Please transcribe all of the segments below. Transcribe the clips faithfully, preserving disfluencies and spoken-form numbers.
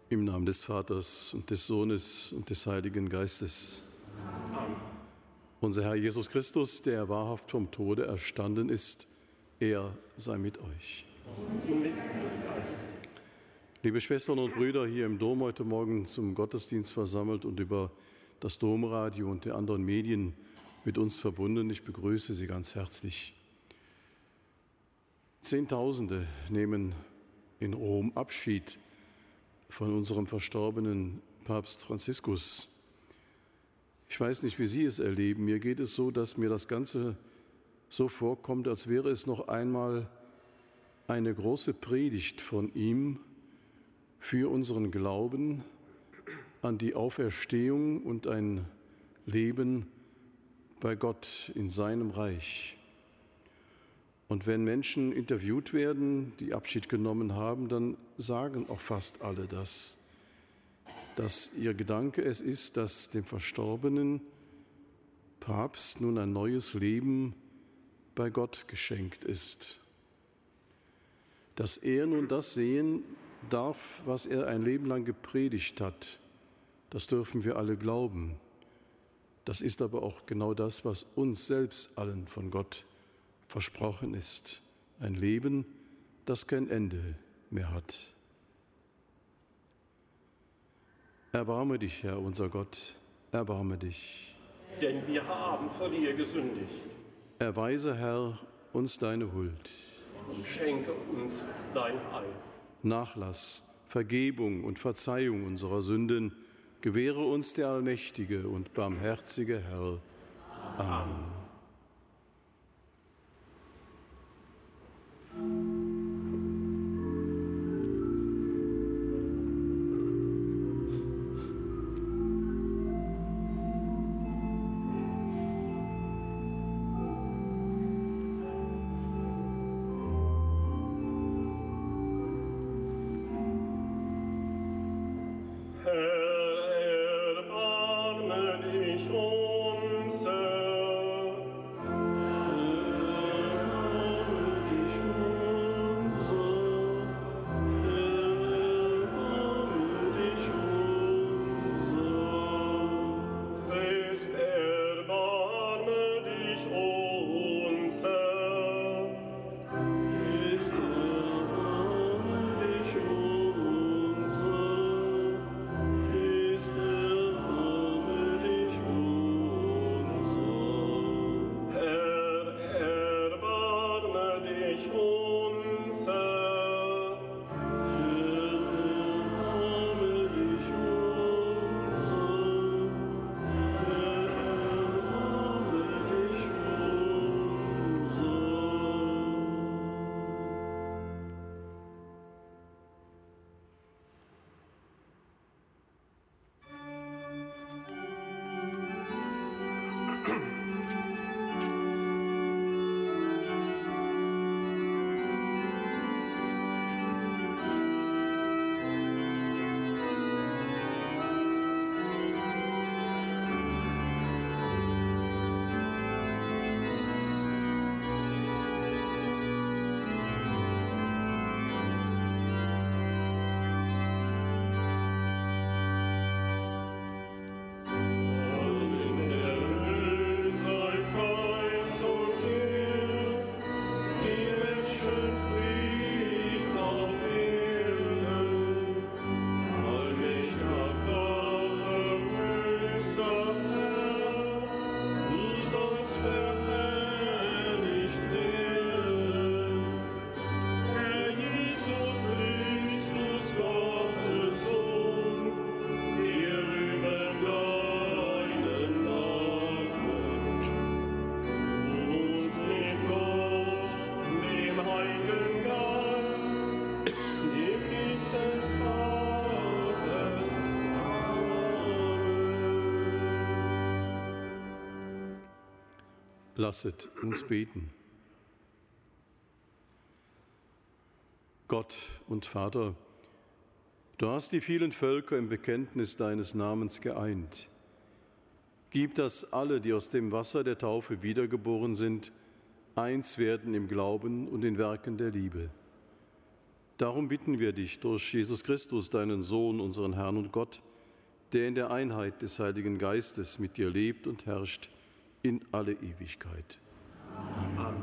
Im Namen des Vaters und des Sohnes und des Heiligen Geistes. Amen. Unser Herr Jesus Christus, der wahrhaft vom Tode erstanden ist, er sei mit euch. Und mit deinem Geist. Liebe Schwestern und Brüder, hier im Dom heute Morgen zum Gottesdienst versammelt und über das Domradio und die anderen Medien mit uns verbunden, ich begrüße Sie ganz herzlich. Zehntausende nehmen in Rom Abschied von unserem verstorbenen Papst Franziskus. Ich weiß nicht, wie Sie es erleben. Mir geht es so, dass mir das Ganze so vorkommt, als wäre es noch einmal eine große Predigt von ihm für unseren Glauben an die Auferstehung und ein Leben bei Gott in seinem Reich. Und wenn Menschen interviewt werden, die Abschied genommen haben, dann sagen auch fast alle das, dass ihr Gedanke es ist, dass dem verstorbenen Papst nun ein neues Leben bei Gott geschenkt ist. Dass er nun das sehen darf, was er ein Leben lang gepredigt hat, das dürfen wir alle glauben. Das ist aber auch genau das, was uns selbst allen von Gott versprochen ist, ein Leben, das kein Ende mehr hat. Erbarme dich, Herr, unser Gott, erbarme dich. Denn wir haben vor dir gesündigt. Erweise, Herr, uns deine Huld. Und schenke uns dein Heil. Nachlass, Vergebung und Verzeihung unserer Sünden gewähre uns der allmächtige und barmherzige Herr. Amen. Lasset uns beten. Gott und Vater, du hast die vielen Völker im Bekenntnis deines Namens geeint. Gib, dass alle, die aus dem Wasser der Taufe wiedergeboren sind, eins werden im Glauben und in Werken der Liebe. Darum bitten wir dich durch Jesus Christus, deinen Sohn, unseren Herrn und Gott, der in der Einheit des Heiligen Geistes mit dir lebt und herrscht in alle Ewigkeit. Amen.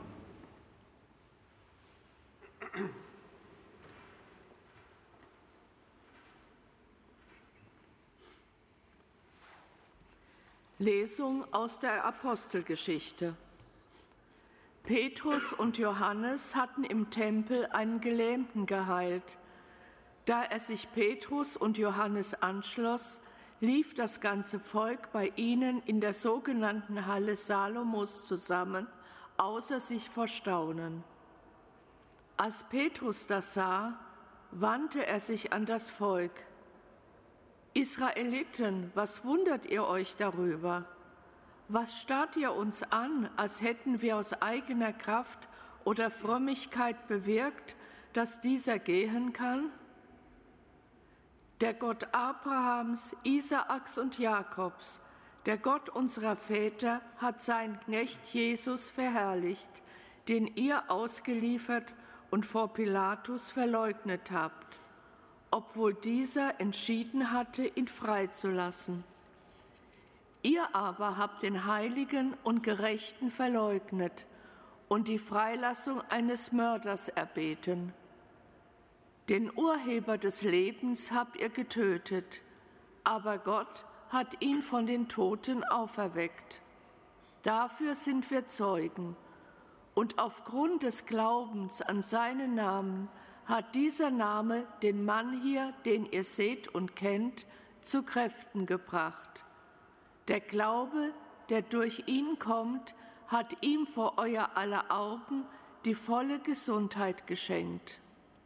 Lesung aus der Apostelgeschichte. Petrus und Johannes hatten im Tempel einen Gelähmten geheilt. Da er sich Petrus und Johannes anschloss, lief das ganze Volk bei ihnen in der sogenannten Halle Salomos zusammen, außer sich vor Staunen. Als Petrus das sah, wandte er sich an das Volk. Israeliten, was wundert ihr euch darüber? Was starrt ihr uns an, als hätten wir aus eigener Kraft oder Frömmigkeit bewirkt, dass dieser gehen kann? Der Gott Abrahams, Isaaks und Jakobs, der Gott unserer Väter, hat seinen Knecht Jesus verherrlicht, den ihr ausgeliefert und vor Pilatus verleugnet habt, obwohl dieser entschieden hatte, ihn freizulassen. Ihr aber habt den Heiligen und Gerechten verleugnet und die Freilassung eines Mörders erbeten. Den Urheber des Lebens habt ihr getötet, aber Gott hat ihn von den Toten auferweckt. Dafür sind wir Zeugen. Und aufgrund des Glaubens an seinen Namen hat dieser Name den Mann hier, den ihr seht und kennt, zu Kräften gebracht. Der Glaube, der durch ihn kommt, hat ihm vor euer aller Augen die volle Gesundheit geschenkt.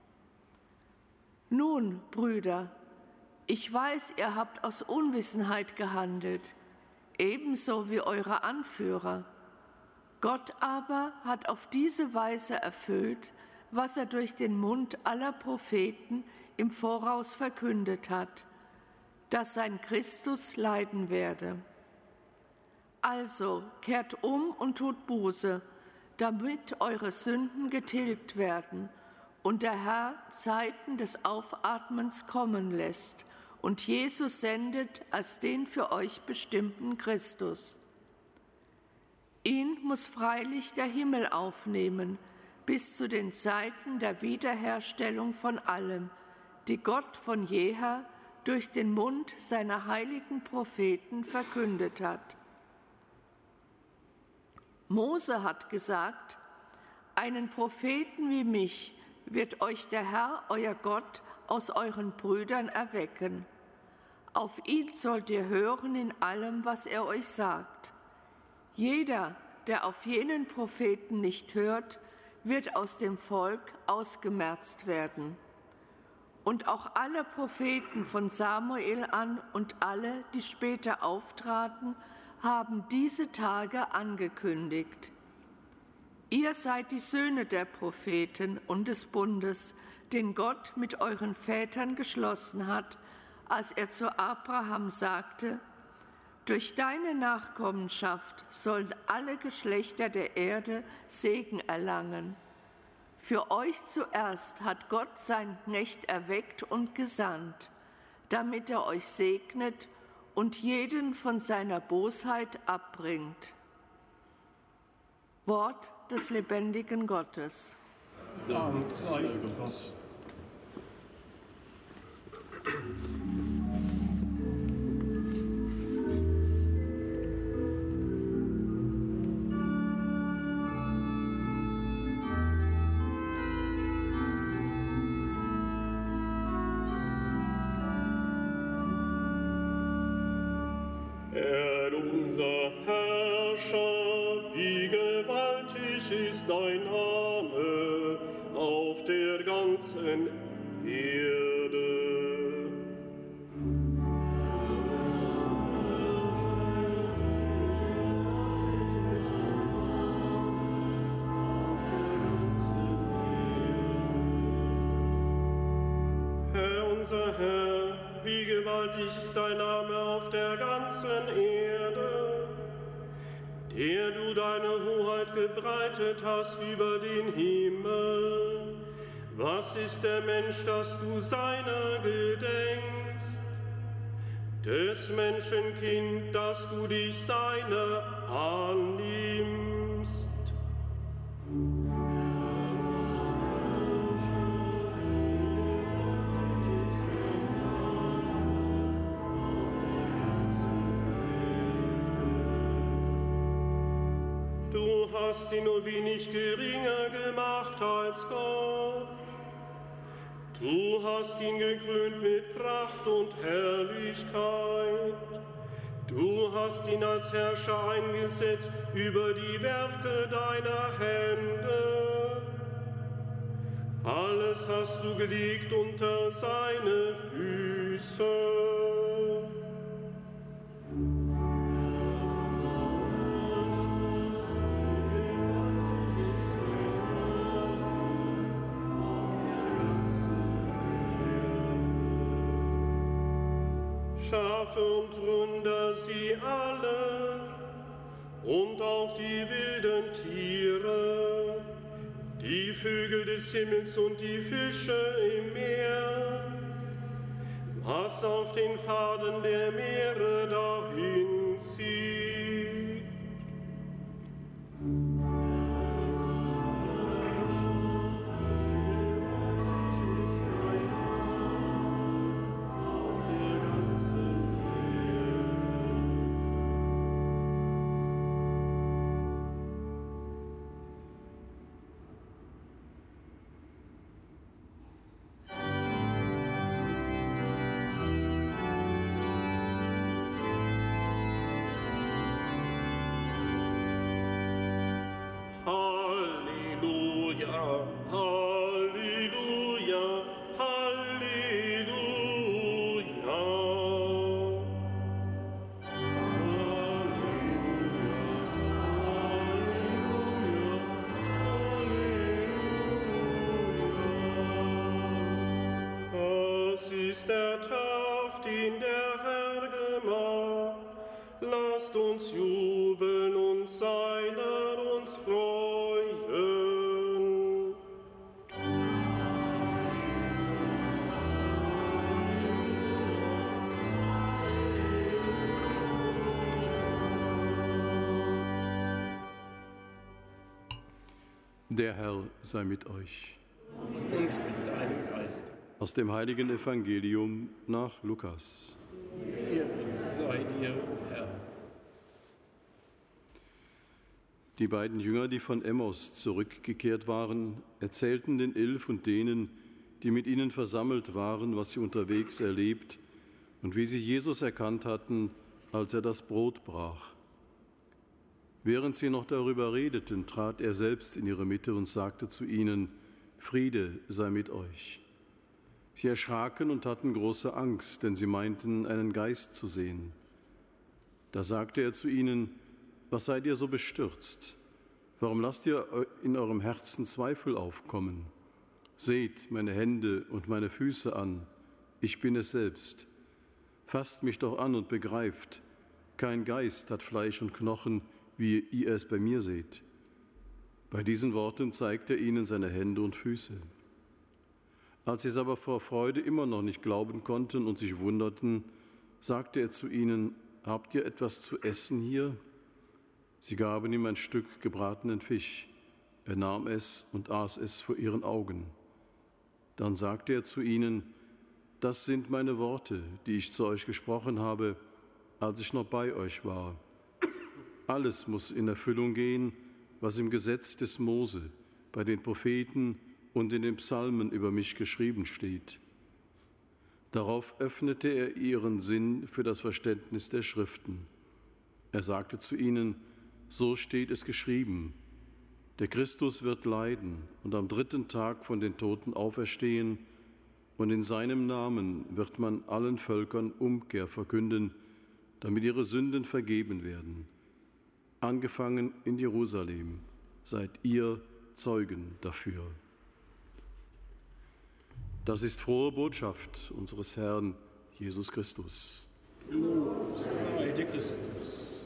Nun, Brüder, ich weiß, ihr habt aus Unwissenheit gehandelt, ebenso wie eure Anführer. Gott aber hat auf diese Weise erfüllt, was er durch den Mund aller Propheten im Voraus verkündet hat, dass sein Christus leiden werde. Also kehrt um und tut Buße, damit eure Sünden getilgt werden und der Herr Zeiten des Aufatmens kommen lässt und Jesus sendet als den für euch bestimmten Christus. Ihn muss freilich der Himmel aufnehmen, bis zu den Zeiten der Wiederherstellung von allem, die Gott von jeher durch den Mund seiner heiligen Propheten verkündet hat. Mose hat gesagt, einen Propheten wie mich wird euch der Herr, euer Gott, aus euren Brüdern erwecken. Auf ihn sollt ihr hören in allem, was er euch sagt. Jeder, der auf jenen Propheten nicht hört, wird aus dem Volk ausgemerzt werden. Und auch alle Propheten von Samuel an und alle, die später auftraten, haben diese Tage angekündigt. Ihr seid die Söhne der Propheten und des Bundes, den Gott mit euren Vätern geschlossen hat, als er zu Abraham sagte: Durch deine Nachkommenschaft sollen alle Geschlechter der Erde Segen erlangen. Für euch zuerst hat Gott seinen Knecht erweckt und gesandt, damit er euch segnet und jeden von seiner Bosheit abbringt. Wort des lebendigen Gottes. Dank sei Gott. Herr, unser Herrscher, wie gewaltig ist dein Name auf der ganzen Erde. Herr, unser Herr, wie gewaltig ist dein Name auf der ganzen Erde, der du deine Hoheit gebreitet hast über den Himmel. Was ist der Mensch, dass du seiner gedenkst? Des Menschen Kind, dass du dich seiner annimmst? Du hast ihn nur wenig geringer gemacht als Gott. Du hast ihn gekrönt mit Pracht und Herrlichkeit. Du hast ihn als Herrscher eingesetzt über die Werke deiner Hände. Alles hast du gelegt unter seine Füße. Schafe und Rinder, sie alle, und auch die wilden Tiere, die Vögel des Himmels und die Fische im Meer, was auf den Pfaden der Meere dahin zieht. Der Tag, den der Herr gemacht, lasst uns jubeln und seiner uns freuen. Der Herr sei mit euch. Und mit deinem Geist. Aus dem heiligen Evangelium nach Lukas. Ehre sei dir, Herr. Die beiden Jünger, die von Emmaus zurückgekehrt waren, erzählten den Elf und denen, die mit ihnen versammelt waren, was sie unterwegs erlebt und wie sie Jesus erkannt hatten, als er das Brot brach. Während sie noch darüber redeten, trat er selbst in ihre Mitte und sagte zu ihnen: Friede sei mit euch. Sie erschraken und hatten große Angst, denn sie meinten, einen Geist zu sehen. Da sagte er zu ihnen: Was seid ihr so bestürzt? Warum lasst ihr in eurem Herzen Zweifel aufkommen? Seht meine Hände und meine Füße an, ich bin es selbst. Fasst mich doch an und begreift, kein Geist hat Fleisch und Knochen, wie ihr es bei mir seht. Bei diesen Worten zeigte er ihnen seine Hände und Füße. Als sie es aber vor Freude immer noch nicht glauben konnten und sich wunderten, sagte er zu ihnen: Habt ihr etwas zu essen hier? Sie gaben ihm ein Stück gebratenen Fisch. Er nahm es und aß es vor ihren Augen. Dann sagte er zu ihnen: Das sind meine Worte, die ich zu euch gesprochen habe, als ich noch bei euch war. Alles muss in Erfüllung gehen, was im Gesetz des Mose, bei den Propheten und in den Psalmen über mich geschrieben steht. Darauf öffnete er ihren Sinn für das Verständnis der Schriften. Er sagte zu ihnen: So steht es geschrieben, der Christus wird leiden und am dritten Tag von den Toten auferstehen, und in seinem Namen wird man allen Völkern Umkehr verkünden, damit ihre Sünden vergeben werden. Angefangen in Jerusalem, seid ihr Zeugen dafür. Das ist frohe Botschaft unseres Herrn Jesus Christus. Lob sei dir Christus.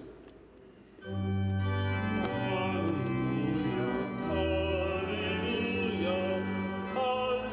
Halleluja, Halleluja,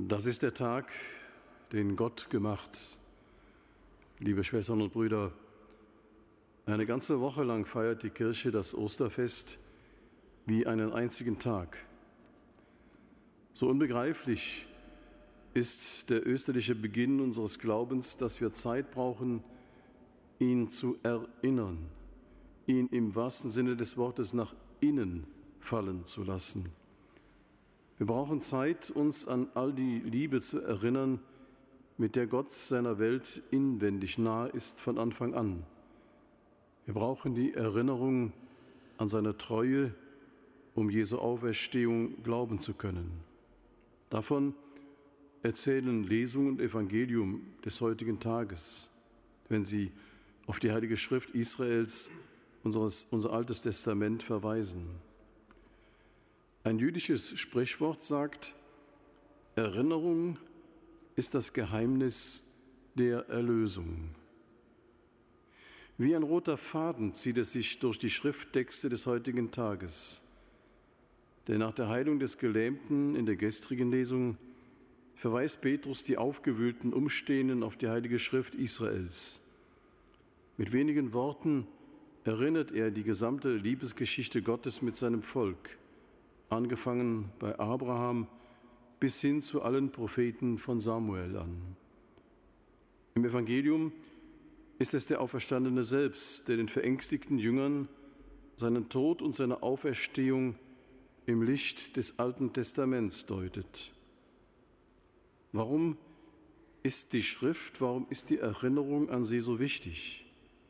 Das ist der Tag, den Gott gemacht. Liebe Schwestern und Brüder, eine ganze Woche lang feiert die Kirche das Osterfest wie einen einzigen Tag. So unbegreiflich ist der österliche Beginn unseres Glaubens, dass wir Zeit brauchen, ihn zu erinnern, ihn im wahrsten Sinne des Wortes nach innen fallen zu lassen. Wir brauchen Zeit, uns an all die Liebe zu erinnern, mit der Gott seiner Welt inwendig nahe ist von Anfang an. Wir brauchen die Erinnerung an seine Treue, um Jesu Auferstehung glauben zu können. Davon erzählen Lesung und Evangelium des heutigen Tages, wenn sie auf die Heilige Schrift Israels, unseres, unser Altes Testament, verweisen. Ein jüdisches Sprichwort sagt, Erinnerung ist das Geheimnis der Erlösung. Wie ein roter Faden zieht es sich durch die Schrifttexte des heutigen Tages. Denn nach der Heilung des Gelähmten in der gestrigen Lesung verweist Petrus die aufgewühlten Umstehenden auf die Heilige Schrift Israels. Mit wenigen Worten erinnert er die gesamte Liebesgeschichte Gottes mit seinem Volk, angefangen bei Abraham bis hin zu allen Propheten von Samuel an. Im Evangelium ist es der Auferstandene selbst, der den verängstigten Jüngern seinen Tod und seine Auferstehung im Licht des Alten Testaments deutet. Warum ist die Schrift, warum ist die Erinnerung an sie so wichtig?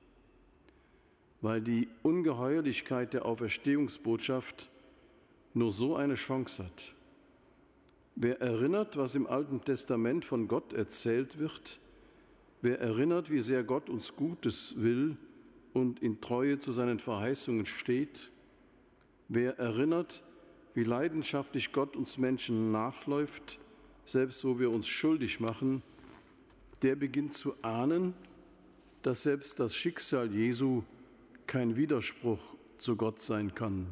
Weil die Ungeheuerlichkeit der Auferstehungsbotschaft nur so eine Chance hat. Wer erinnert, was im Alten Testament von Gott erzählt wird, wer erinnert, wie sehr Gott uns Gutes will und in Treue zu seinen Verheißungen steht, wer erinnert, wie leidenschaftlich Gott uns Menschen nachläuft, selbst wo wir uns schuldig machen, der beginnt zu ahnen, dass selbst das Schicksal Jesu kein Widerspruch zu Gott sein kann.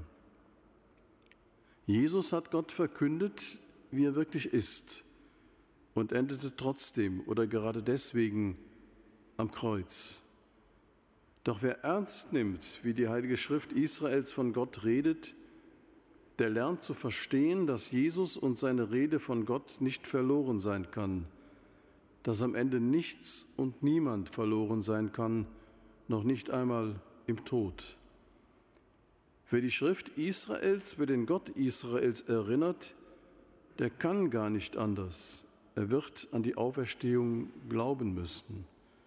Jesus hat Gott verkündet, wie er wirklich ist, und endete trotzdem oder gerade deswegen am Kreuz. Doch wer ernst nimmt, wie die Heilige Schrift Israels von Gott redet, der lernt zu verstehen, dass Jesus und seine Rede von Gott nicht verloren sein kann, dass am Ende nichts und niemand verloren sein kann, noch nicht einmal im Tod. Wer die Schrift Israels, wer den Gott Israels erinnert, der kann gar nicht anders. Er wird an die Auferstehung glauben müssen.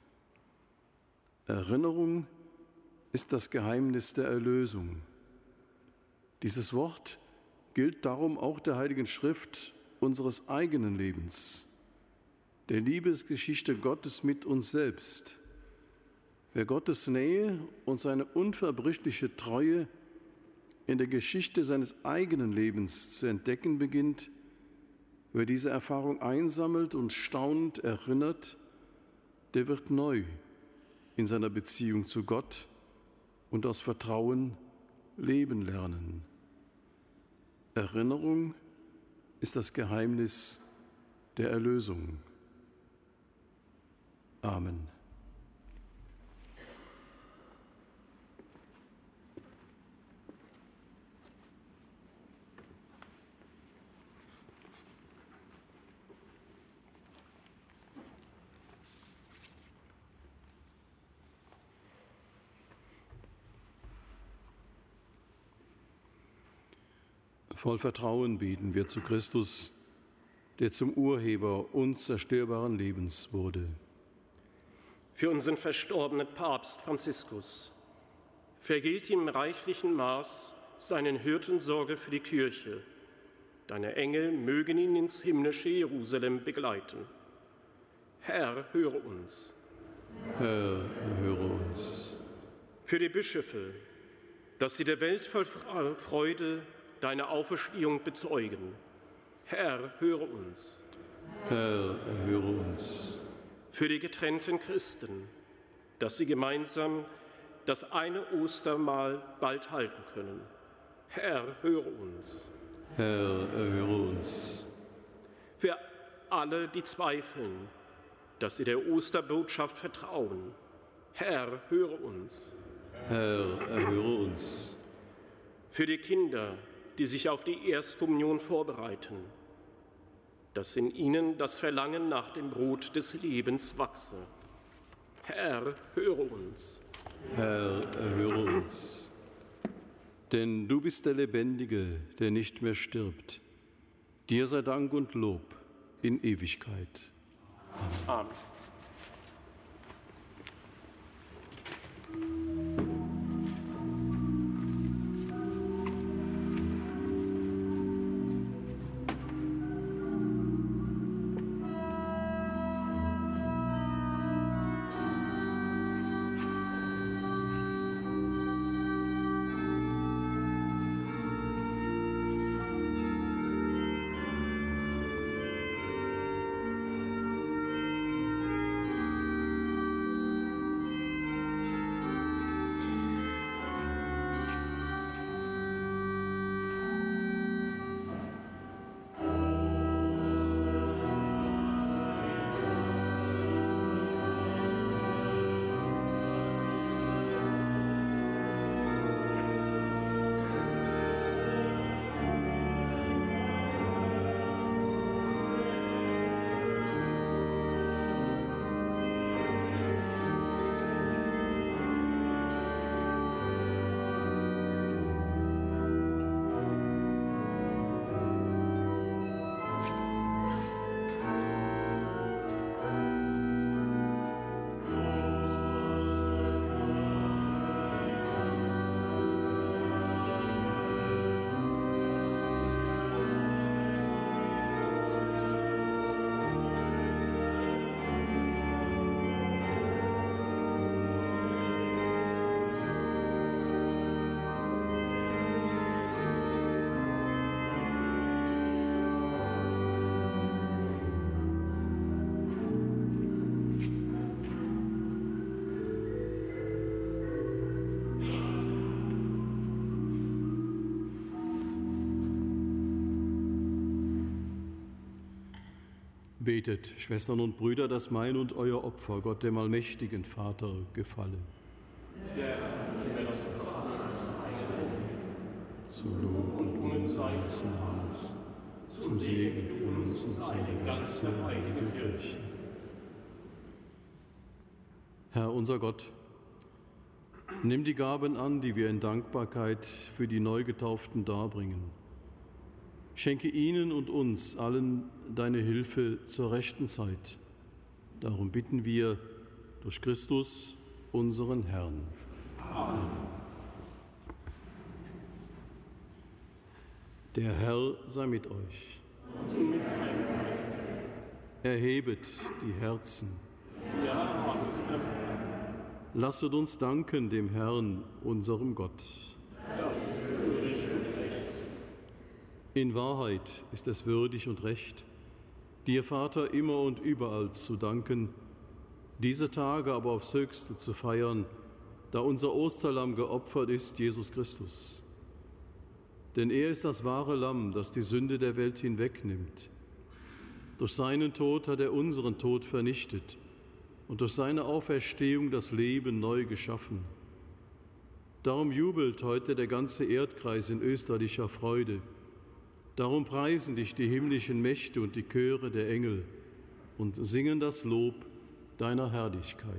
Erinnerung ist das Geheimnis der Erlösung. Dieses Wort gilt darum auch der Heiligen Schrift unseres eigenen Lebens, der Liebesgeschichte Gottes mit uns selbst. Wer Gottes Nähe und seine unverbrüchliche Treue in der Geschichte seines eigenen Lebens zu entdecken beginnt, wer diese Erfahrung einsammelt und staunend erinnert, der wird neu in seiner Beziehung zu Gott und aus Vertrauen leben lernen. Erinnerung ist das Geheimnis der Erlösung. Amen. Voll Vertrauen beten wir zu Christus, der zum Urheber unzerstörbaren Lebens wurde. Für unseren verstorbenen Papst Franziskus vergilt ihm im reichlichen Maß seinen Hirtensorge für die Kirche. Deine Engel mögen ihn ins himmlische Jerusalem begleiten. Herr, höre uns. Herr, höre uns. Für die Bischöfe, dass sie der Welt voll Freude deine Auferstehung bezeugen. Herr, höre uns. Herr, höre uns. Für die getrennten Christen, dass sie gemeinsam das eine Ostermahl bald halten können. Herr, höre uns. Herr, höre uns. Für alle, die zweifeln, dass sie der Osterbotschaft vertrauen. Herr, höre uns. Herr, erhöre uns. Für die Kinder, die sich auf die Erstkommunion vorbereiten, dass in ihnen das Verlangen nach dem Brot des Lebens wachse. Herr, höre uns. Herr, erhöre uns. Denn du bist der Lebendige, der nicht mehr stirbt. Dir sei Dank und Lob in Ewigkeit. Amen. Betet, Schwestern und Brüder, dass mein und euer Opfer Gott, dem allmächtigen Vater, gefalle. Zu Lob und unseres Namens, zum Segen für uns und seine ganze heilige Kirche. Herr unser Gott, nimm die Gaben an, die wir in Dankbarkeit für die Neugetauften darbringen. Schenke ihnen und uns allen deine Hilfe zur rechten Zeit. Darum bitten wir durch Christus, unseren Herrn. Amen. Der Herr sei mit euch. Erhebet die Herzen. Lasset uns danken dem Herrn, unserem Gott. In Wahrheit ist es würdig und recht, dir, Vater, immer und überall zu danken, diese Tage aber aufs Höchste zu feiern, da unser Osterlamm geopfert ist, Jesus Christus. Denn er ist das wahre Lamm, das die Sünde der Welt hinwegnimmt. Durch seinen Tod hat er unseren Tod vernichtet und durch seine Auferstehung das Leben neu geschaffen. Darum jubelt heute der ganze Erdkreis in österlicher Freude. Darum preisen dich die himmlischen Mächte und die Chöre der Engel und singen das Lob deiner Herrlichkeit.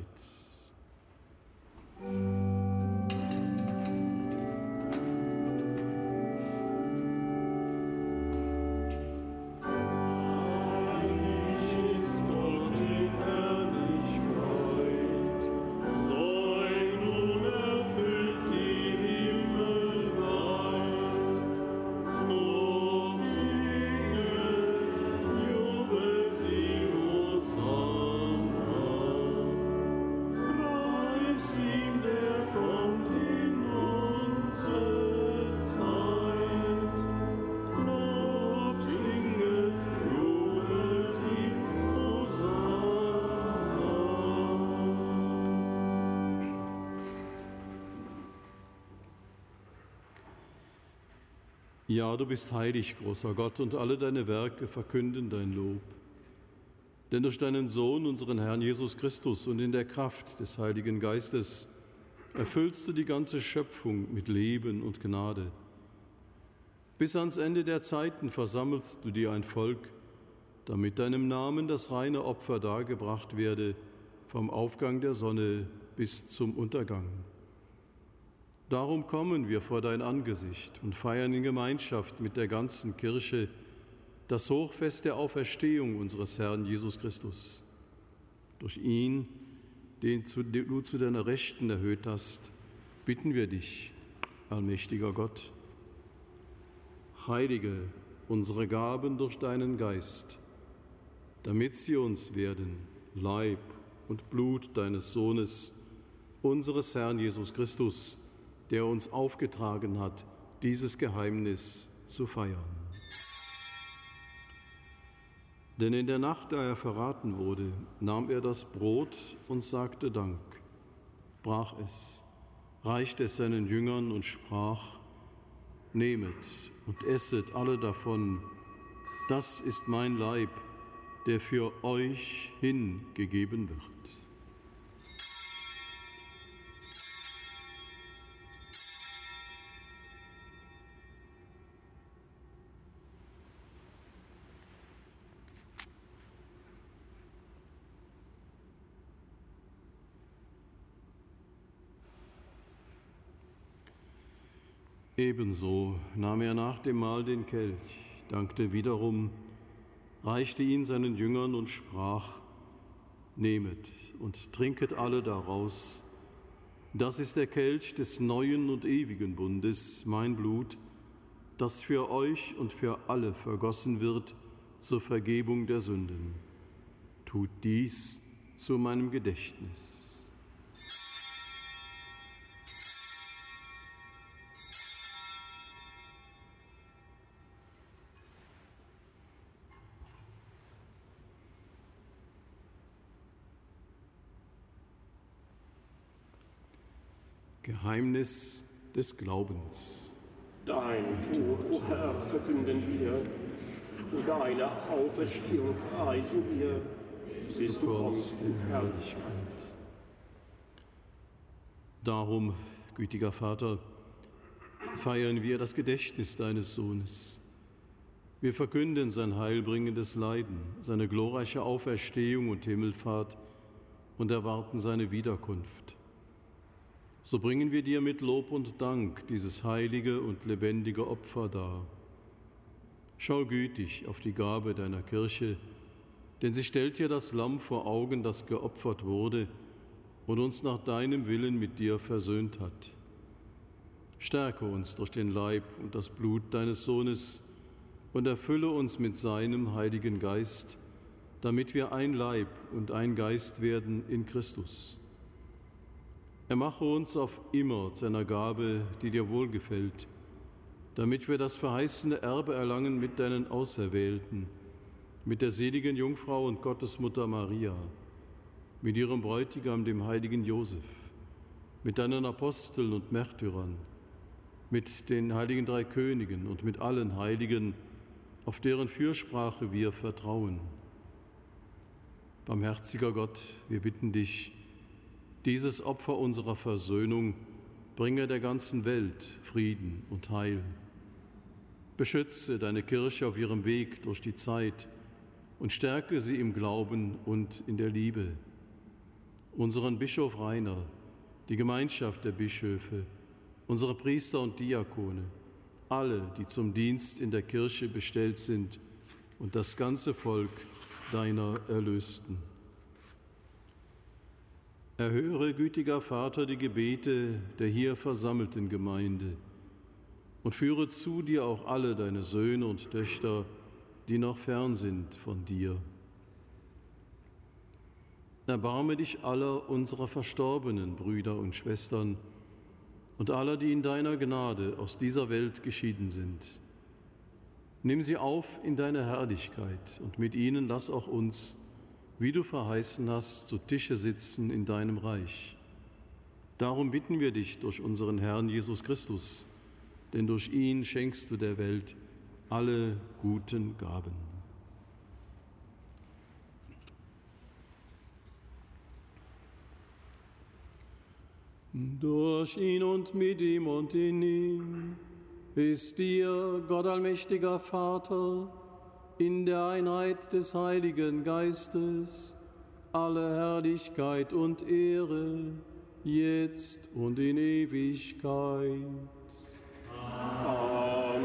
Ja, du bist heilig, großer Gott, und alle deine Werke verkünden dein Lob. Denn durch deinen Sohn, unseren Herrn Jesus Christus, und in der Kraft des Heiligen Geistes erfüllst du die ganze Schöpfung mit Leben und Gnade. Bis ans Ende der Zeiten versammelst du dir ein Volk, damit deinem Namen das reine Opfer dargebracht werde, vom Aufgang der Sonne bis zum Untergang. Darum kommen wir vor dein Angesicht und feiern in Gemeinschaft mit der ganzen Kirche das Hochfest der Auferstehung unseres Herrn Jesus Christus. Durch ihn, den du zu deiner Rechten erhöht hast, bitten wir dich, allmächtiger Gott, heilige unsere Gaben durch deinen Geist, damit sie uns werden Leib und Blut deines Sohnes, unseres Herrn Jesus Christus, der uns aufgetragen hat, dieses Geheimnis zu feiern. Denn in der Nacht, da er verraten wurde, nahm er das Brot und sagte Dank, brach es, reichte es seinen Jüngern und sprach: Nehmet und esset alle davon, das ist mein Leib, der für euch hingegeben wird. Ebenso nahm er nach dem Mahl den Kelch, dankte wiederum, reichte ihn seinen Jüngern und sprach: Nehmet und trinket alle daraus. Das ist der Kelch des neuen und ewigen Bundes, mein Blut, das für euch und für alle vergossen wird zur Vergebung der Sünden. Tut dies zu meinem Gedächtnis. Geheimnis des Glaubens. Dein Tod, o Herr, verkünden wir, deine Auferstehung preisen wir, bis du kommst in Herrlichkeit. Darum, gütiger Vater, feiern wir das Gedächtnis deines Sohnes. Wir verkünden sein heilbringendes Leiden, seine glorreiche Auferstehung und Himmelfahrt und erwarten seine Wiederkunft. So bringen wir dir mit Lob und Dank dieses heilige und lebendige Opfer dar. Schau gütig auf die Gabe deiner Kirche, denn sie stellt dir das Lamm vor Augen, das geopfert wurde und uns nach deinem Willen mit dir versöhnt hat. Stärke uns durch den Leib und das Blut deines Sohnes und erfülle uns mit seinem Heiligen Geist, damit wir ein Leib und ein Geist werden in Christus. Er mache uns auf immer zu einer Gabe, die dir wohlgefällt, damit wir das verheißene Erbe erlangen mit deinen Auserwählten, mit der seligen Jungfrau und Gottesmutter Maria, mit ihrem Bräutigam, dem heiligen Josef, mit deinen Aposteln und Märtyrern, mit den heiligen drei Königen und mit allen Heiligen, auf deren Fürsprache wir vertrauen. Barmherziger Gott, wir bitten dich, dieses Opfer unserer Versöhnung bringe der ganzen Welt Frieden und Heil. Beschütze deine Kirche auf ihrem Weg durch die Zeit und stärke sie im Glauben und in der Liebe. Unseren Bischof Rainer, die Gemeinschaft der Bischöfe, unsere Priester und Diakone, alle, die zum Dienst in der Kirche bestellt sind, und das ganze Volk deiner Erlösten. Erhöre, gütiger Vater, die Gebete der hier versammelten Gemeinde und führe zu dir auch alle deine Söhne und Töchter, die noch fern sind von dir. Erbarme dich aller unserer verstorbenen Brüder und Schwestern und aller, die in deiner Gnade aus dieser Welt geschieden sind. Nimm sie auf in deine Herrlichkeit und mit ihnen lass auch uns, wie du verheißen hast, zu Tische sitzen in deinem Reich. Darum bitten wir dich durch unseren Herrn Jesus Christus, denn durch ihn schenkst du der Welt alle guten Gaben. Durch ihn und mit ihm und in ihm ist dir, Gott allmächtiger Vater, in der Einheit des Heiligen Geistes alle Herrlichkeit und Ehre, jetzt und in Ewigkeit. Amen.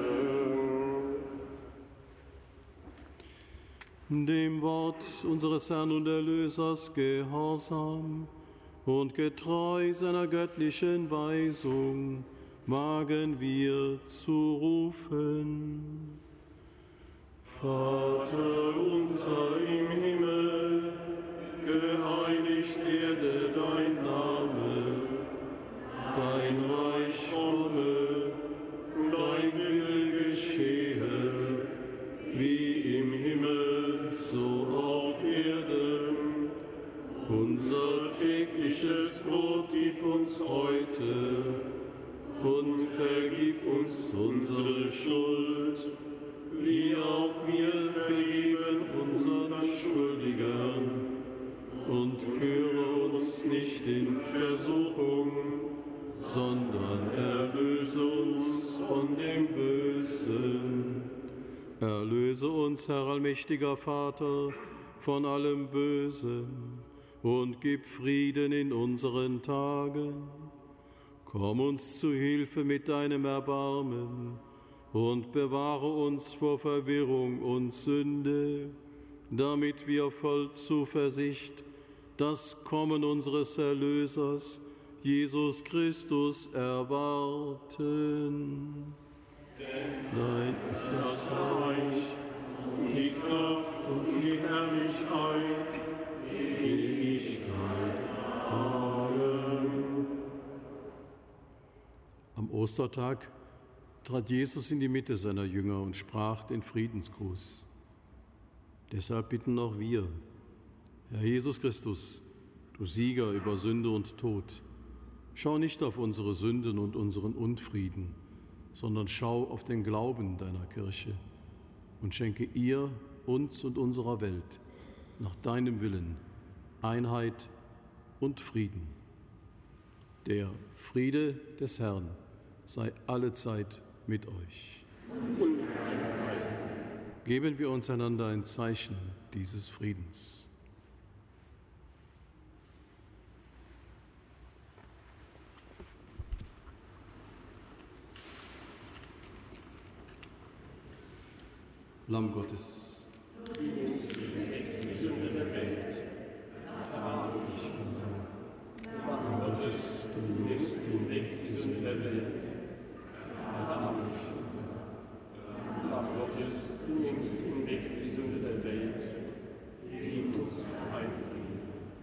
Dem Wort unseres Herrn und Erlösers gehorsam und getreu seiner göttlichen Weisung wagen wir zu rufen. Vater unser im Himmel, geheiligt werde dein Name, dein Reich komme, dein Wille geschehe, wie im Himmel, so auf Erden. Unser tägliches Brot gib uns heute und vergib uns unsere Schuld, wie auch wir vergeben unseren Schuldigern. Und führe uns nicht in Versuchung, sondern erlöse uns von dem Bösen. Erlöse uns, Herr allmächtiger Vater, von allem Bösen und gib Frieden in unseren Tagen. Komm uns zu Hilfe mit deinem Erbarmen und bewahre uns vor Verwirrung und Sünde, damit wir voll Zuversicht das Kommen unseres Erlösers, Jesus Christus, erwarten. Dein ist das Reich, die Kraft und die Herrlichkeit in Ewigkeit. Amen. Am Ostertag trat Jesus in die Mitte seiner Jünger und sprach den Friedensgruß. Deshalb bitten auch wir, Herr Jesus Christus, du Sieger über Sünde und Tod, schau nicht auf unsere Sünden und unseren Unfrieden, sondern schau auf den Glauben deiner Kirche und schenke ihr, uns und unserer Welt nach deinem Willen Einheit und Frieden. Der Friede des Herrn sei allezeit mit euch. Und mit deinem Geist. Geben wir uns einander ein Zeichen dieses Friedens. Lamm Gottes, Du nimmst hinweg die Sünde der Welt. Erbarme dich unser. Lamm Gottes, du nimmst hinweg die Sünde der Welt. Erbarme dich unser. Lamm Gottes, du nimmst hinweg die Sünde der Welt. Gib uns ein Frieden.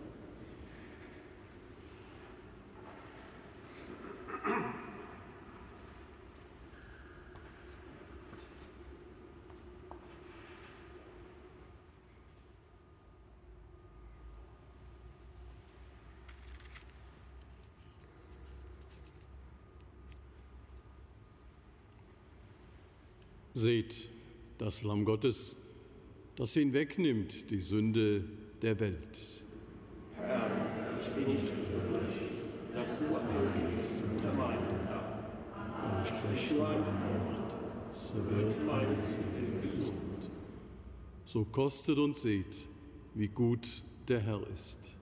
seht das Lamm Gottes, das hinwegnimmt die Sünde der Welt. Herr, ich bin nicht würdig, dass du an mir gehst unter meinen Namen. Aber sprich nur ein Wort, so wird meine Seele gesund. So kostet und seht, wie gut der Herr ist.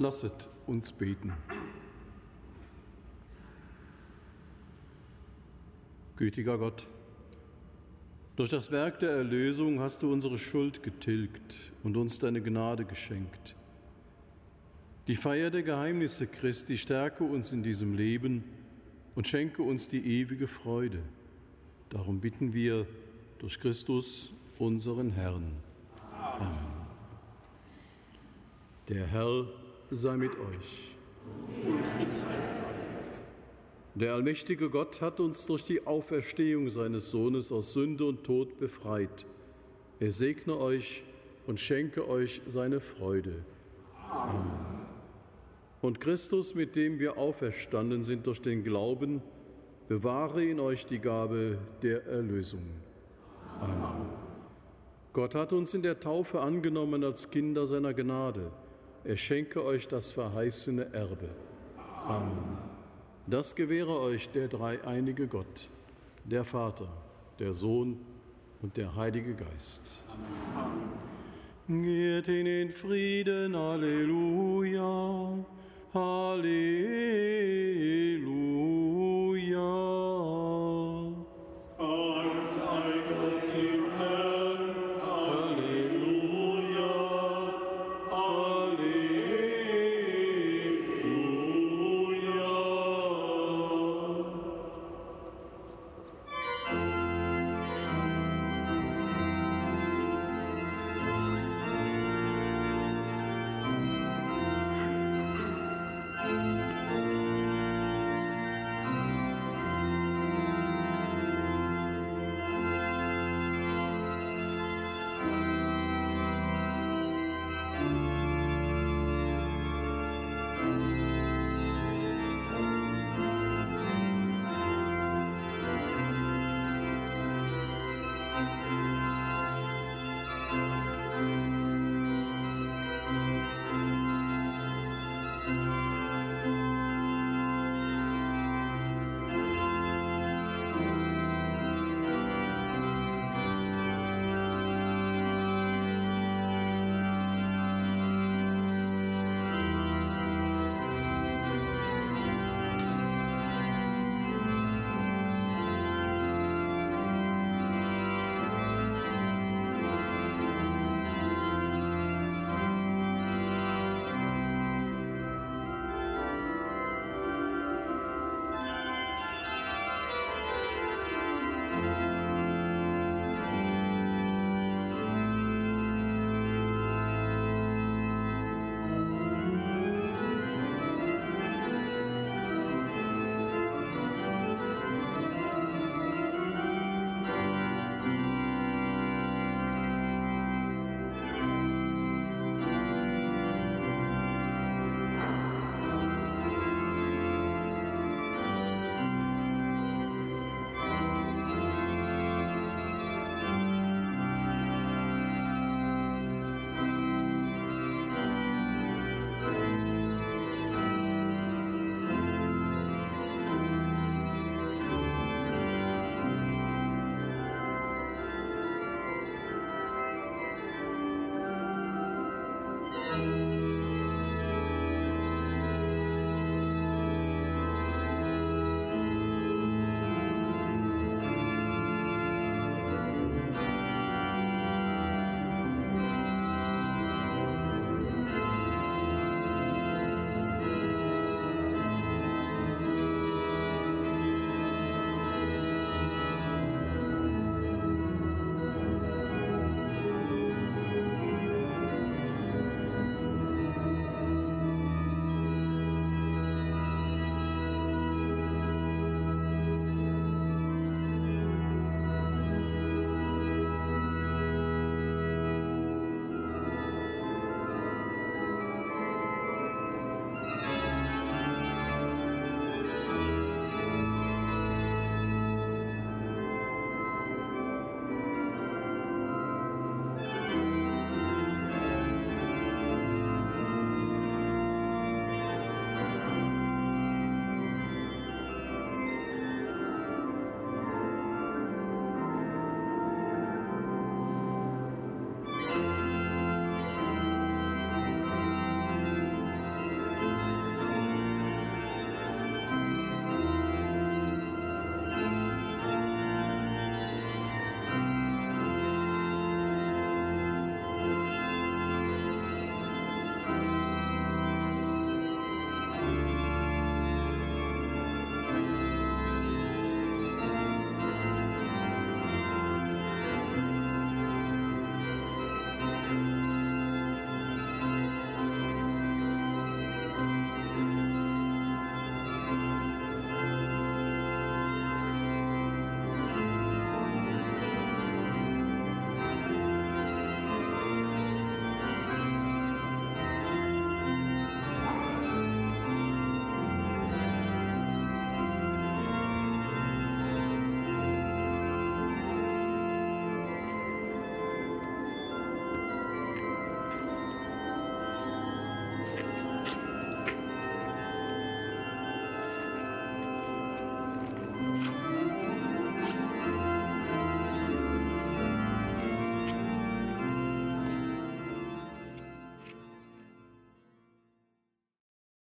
Lasset uns beten. Gütiger Gott, durch das Werk der Erlösung hast du unsere Schuld getilgt und uns deine Gnade geschenkt. Die Feier der Geheimnisse Christi stärke uns in diesem Leben und schenke uns die ewige Freude. Darum bitten wir durch Christus, unseren Herrn. Amen. Der Herr sei mit euch. Der allmächtige Gott hat uns durch die Auferstehung seines Sohnes aus Sünde und Tod befreit. Er segne euch und schenke euch seine Freude. Amen. Und Christus, mit dem wir auferstanden sind durch den Glauben, bewahre in euch die Gabe der Erlösung. Amen. Gott hat uns in der Taufe angenommen als Kinder seiner Gnade. Er schenke euch das verheißene Erbe. Amen. Das gewähre euch der dreieinige Gott, der Vater, der Sohn und der Heilige Geist. Amen. Geht in den Frieden, Halleluja, Halleluja.